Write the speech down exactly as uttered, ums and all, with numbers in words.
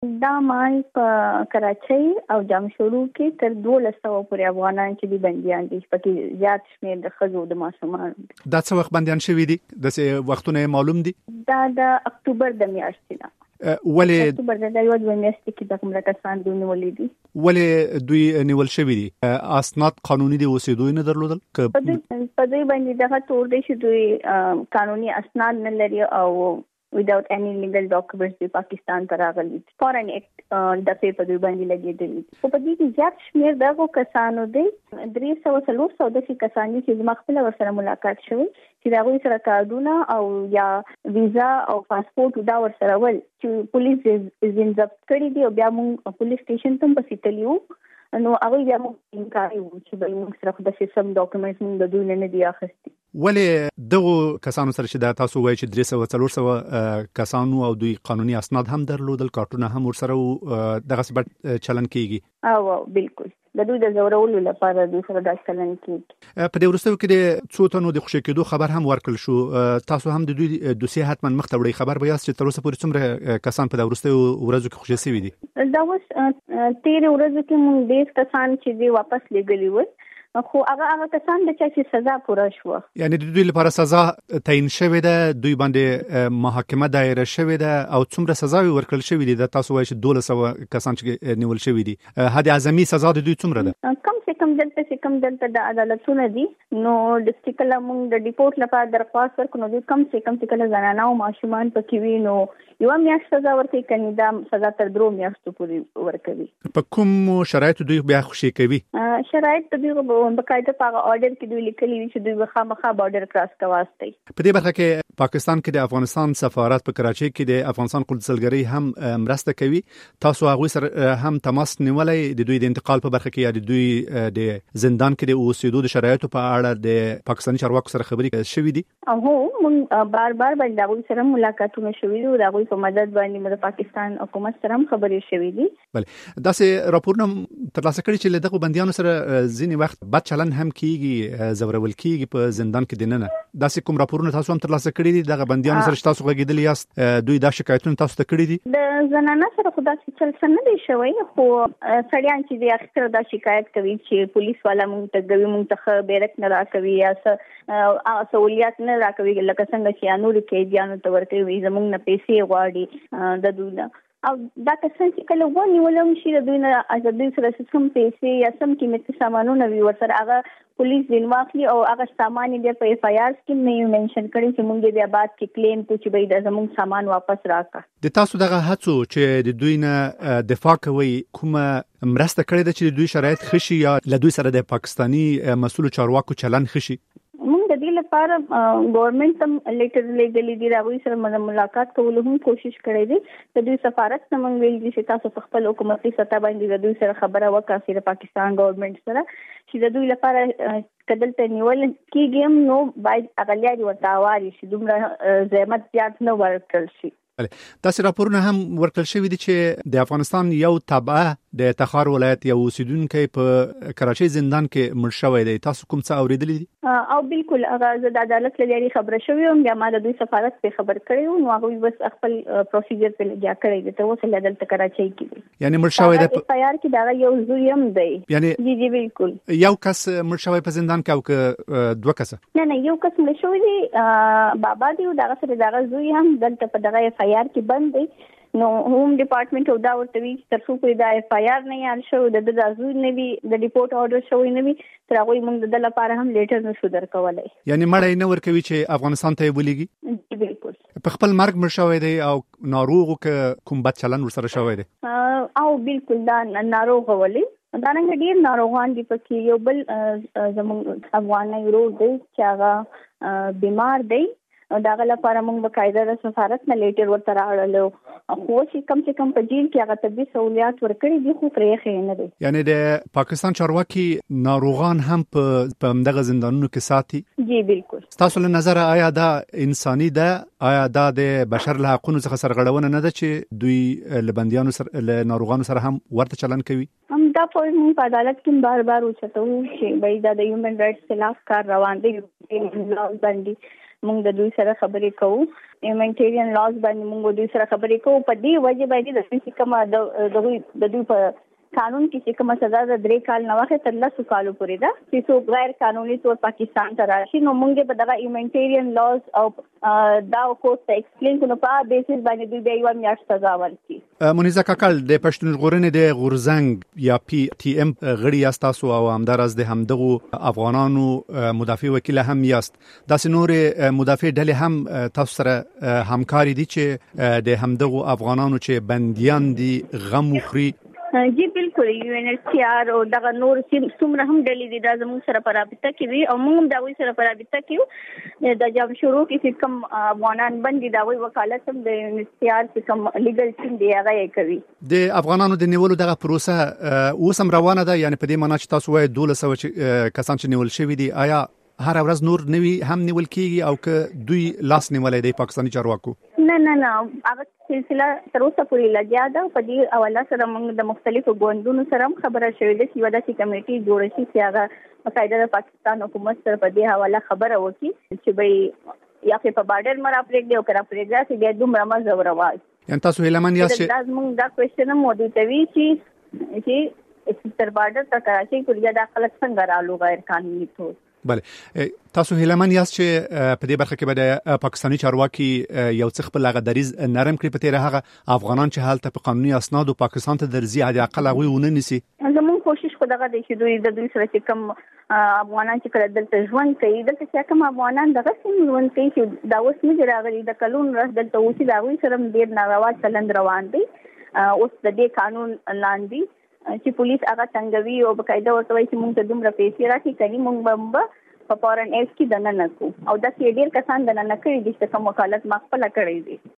دا مال په کراچۍ او جامشورو کې تر دولس سوه پورې افغانان چې دي بندیان دي، پکې زیات شمېر د ښځو د ماشومانو دي. دا څه وخت بندیان شوي دي؟ داسې وختونه معلوم دي؟ دا د اکتوبر د میاشتې نه. ولې اکتوبر د یو دوه میاشتې کې د کومه کسان دوی نیولې دي؟ ولې دوی نیول شوي دي؟ اسناد قانوني دي اوسېدو نه درلودل؟ په دوی باندې دغه تور دی چې دوی قانوني اسناد نه لري او without any legal documents د پاکستان ته راغلي. فورن اکټ د په په دوی باندې لګېدلی. په دې کې زیات شمېر دغه کسانو دی درې سوه څلور سوه داسې کسان دي چې زما خپله ورسره ملاقات شوی چې د هغوی سره کارډونه او یا ویزا او پاسپورټ دا ورسره ول چې پولیس ځین ضبط کړي دي او بیا موږ پولیس سټیشن ته هم پسې تللي وو. نو هغوی بیا موږ انکار وو چې به موږ سره خو داسې سم ډاکومنټس موږ د دوی نه دي اخیستي. ولې دغو کسانو سره چې دا تاسو وایي چې درې سوه څلور سوه کسانو او دوی قانوني اسناد هم درلودل، کارټونه هم ورسره دغسې بد چلن کیږي؟ او بالکل د دوی د زورولو لپاره دوی سره دا چلن کیږي. په دې وروستیو کې د څو تنو د خوشي کېدو خبر هم ورکړل شو. تاسو هم د دوی دوسیه حتما مخ ته وړئ. خبر به یاست چې تر اوسه پورې څومره کسان په دې وروستیو ورځو کې خوشي شوي دي؟ دا اوس تېرې ورځو کې موږ ډېر کسان چې دي واپس لېږلي ول، خو هغه هغه کسان د چا چې سزا پوره شوه، یعنی د دوی لپاره سزا تعیین شوې ده، دوی باندې محاکمه دایره شوې ده او څومره سزاوي ورکړل شوې دي؟ دا تاسو وایي چې دولس سوه کسان چې نیول شوي دي، حد اعظمي سزا د دوی څومره ده؟ کم سے کم دلته چې کم دلته د عدالتونه دي نو د کله موږ د ډیپورټ لپاره درخواست ورکړو نو دوی کم سے کم چې کله زنانه او ماشومان پکې وي نو یوه میاشت سزا ورکوي، کنې دا سزا تر درو میاشتو پورې ورکوي. په کوم شرایطو دوی بیا خوشي کوي؟ شرایط د دوی بقاعده په هغه آرډر کې دوی لیکلي وي چې دوی به خامخا بارډر کراس کواستی. په دې برخه کې پاکستان کې د افغانستان سفارت په کراچۍ کې د افغانستان قونسلګرۍ هم مرسته کوي. تاسو هغوی سره هم تماس نیولی د دوی د انتقال په برخه کې یا د دوی د زندان کې د اوسېدو د شرایطو په اړه د پاکستاني چارواکو سره خبرې شوي دي؟ هو موږ بار بار باندې هغوی سره ملاقاتونه شوي دي او د هغوی په مدد باندې موږ د پاکستان حکومت سره هم خبرې شوي دي. بله داسې راپورونه ترلاسه کړي چې له دغو بندیانو سره ځینې وخت بد چلن هم کیږي، زورول کیږي په زندان کې دننه. داسې کوم راپورونه تاسو هم ترلاسه کړي دي دغه بندیانو سره چې تاسو غږېدلي یاست؟ دوی دا شکایتونه تاسو ته کړي دي؟ د زنانه سره خو داسې چل څه نه دی شوی، خو سړیان چې دي اکثر دا شکایت کوي چې پولیس والا موږ ته کوي موږ ته بیرک نه راکوي یا څه سہولیات نه راکوي، لکه څنګه چې نورو قیدیانو ته ورکوي، زموږ نه پیسې غواړي د دوی نه. او دا کسان چې کله ونیولم شي د دوی نه د دوی سره سم پیسې یا سم قیمتي سامانونه وي ورسره هغه پولیس ځین واخلي او هغه سامان یې په اف آی آر کې نه یو منشن کړي چې موږ بیا بعد کې کلیم کوو چې به د زموږ سامان واپس راکړه. د تاسو دغه هڅو چې د دوی نه دفاع کوي کومه مرسته کړې ده چې د دوی شرایط ښه شي یا له دوی سره د پاکستاني مسؤلو چارواکو چلن ښه شي؟ موږ د دې لپاره ګورنمنت هم لیټر لیږلی دی، هغوی سره ملاقات کولو هم کوشش کړی دی. د دوی سفارت ته موږ ویلي دي چې تاسو په خپل حکومتي سطح باندې د دوی سره خبره وکړئ د پاکستان ګورنمنت سره چې د دوی لپاره که دلته نیول کېږي هم نو باید اقلیت ورته هواري شي، دومره زحمت زیات نه ورکړل شي. داسې راپورونه هم ورکړل شوي دي چې د افغانستان یو تبعه د تخار ولایت یو اوسیدونکی په کراچۍ زندان کې مړ شوی دی. تاسو کوم څه اورېدلی دي؟ او بالکل هغه زه د عدالت له لارې خبره شوې وم، بیا ما د دوی سفارت پرې خبر کړی وو، نو هغوی بس خپل پروسیجر پرې لګیا کړی دی. تر اوسه لا دلته کراچۍ کې دی. یعنې مړ شوی دی په اف آی آر کې د هغه یو زوی هم دی. یعنې جی جی بالکل یو کس مړ شوی په زندان کې او که دوه کسه؟ نه نه یو کس مړ شوی دی، بابا دی او دغه سره دغه زوی هم دلته په دغه اف آی آر کې بند دی. نو هوم ډپارټمنټ او دا ورته وی تر څو پورې دا اف آی آر نه یاد شو د د ازوی نه وی د ریپورت اورډر شوی نه وی تر هغه موږ د لپاره هم لیټر نشو درکولای. یعنی مړی نه ورکوي چې افغانستان ته ولېږي؟ بالکل په خپل مرګ مړ شوی دی او ناروغ که کوم بد چلن ورسره شوی دی؟ او بالکل دا ناروغ ولی دا نن ډیر ناروغان دي پکې. یو بل زموږ افغاني ورور دی چې هغه بیمار دی، داغه لپاره موږ بقاعده د سفارت نه لیټر ورته راوړلو، خو چې کم سے کم په جیل کې هغه طبي سہولیات ورکړي دي خو پرې خې نه دي. یعنی د پاکستان چارواکي ناروغان هم په دغه زندانونو کې ساتي؟ جی بالکل. تاسو له نظر آیا دا انساني ده؟ آیا دا د بشر له حقوقو څخه سرغړونه نه ده چې دوی له بندیانو سره له ناروغانو سره هم ورته چلن کوي؟ هم دا په عدالت کې بار بار وچتو چې بای دا د هیومن رائټس خلاف کار روان دی باندې موږ د دوی سره خبرې کوو هیومانیټیرین لاز باندې موږ دوی سره خبرې کوو په دې وجه باندې د دوی کومه د دوی په قانون کې چې کومه سزا د درې کال نه واخې تر لسو کالو پورې ده چې څوک غیر قانوني تور پاکستان ته راشي نو موږ په دغه هیومانیټیرین لاز او دا کوټ ته ایکسپلین کوو په بیسس باندې دوی به یو میاشت سزا ورکړي. مونیزه کاکل د پښتون ژغورنې د غورزنګ یا پی ټی ام غړي یاست تاسو او همدارس د همدغه افغانانو مدافع وکیل هم یاست داسې نور مدافع ډلې هم تاسو سره همکاري دي چې د همدغه افغانانو چې بنديان دي غم وخوري؟ جی بالکل یو ان ایچ سی آر او دغه نور څومره هم ډلې دي دا زموږ سره په رابطه کې وي او موږ دا وی سره په رابطه کې د جام شروع کې کوم افغانان باندې دا وی وکالت هم د یو ان ایچ سی آر چې کوم لیګل ټیم دی هغه کوي. د افغانانو د نیولو دغه پروسه اوس هم روانه ده یعنی په دې معنی چې تاسو وایي دولس سوه کسان چې نیول شوي دي آیا هر ورځ نور نوی هم نیول کیږي او که دوی لاس نیولې دی پاکستاني چارواکو؟ نه نه نه هغه سلسله تر اوسه پورې لګیا ده په دې حواله سره موږ د مختلفو ګوندونو سره هم خبره شوې ده چې ودا چې کمیټي جوړ شي چې هغه باقاعده د پاکستان حکومت سره په دې حواله خبره وکړي چې به یا په بارډر مرا پرېږدي او کرا پرېږدي چې د دومره مزه ورواز یعنی تاسو هیلمن یاست چې دا موږ دا کوېشن موجود وي چې چې تر بارډر تر کراچۍ پورې دا خلک څنګه رالو غیر قانوني تور. بله تاسو هیلمن یاست چې په دې برخه کې به د پاکستاني چارواکي یو څه خپل هغه دریز نرم کړي په تیره هغه افغانان چې حالت په قانوني اسناد او پاکستان ته درځي حد اقل هغه ونه نسی. زموږ کوشش خو دغه دی چې دوی د دوی سره چې کوم افغانان چې کله دلته ژوند کوي دلته چې کوم افغانان دغه څنګه ژوند کوي چې دا اوس نه راغلي د کلون راځ دلته اوسې دا وی سره ډیر ناروا چلند روان دي اوس د دې قانون لاندې چې پولیس هغه څنګه وی او بقاعده ورته وایي چې موږ ته دومره پیسې راکړي کوي موږ به په فورن ایف کې دنه نکو او دا چې ډیر کسان دنه نکړي دي چې کوم وکالت ما خپل کړی دي.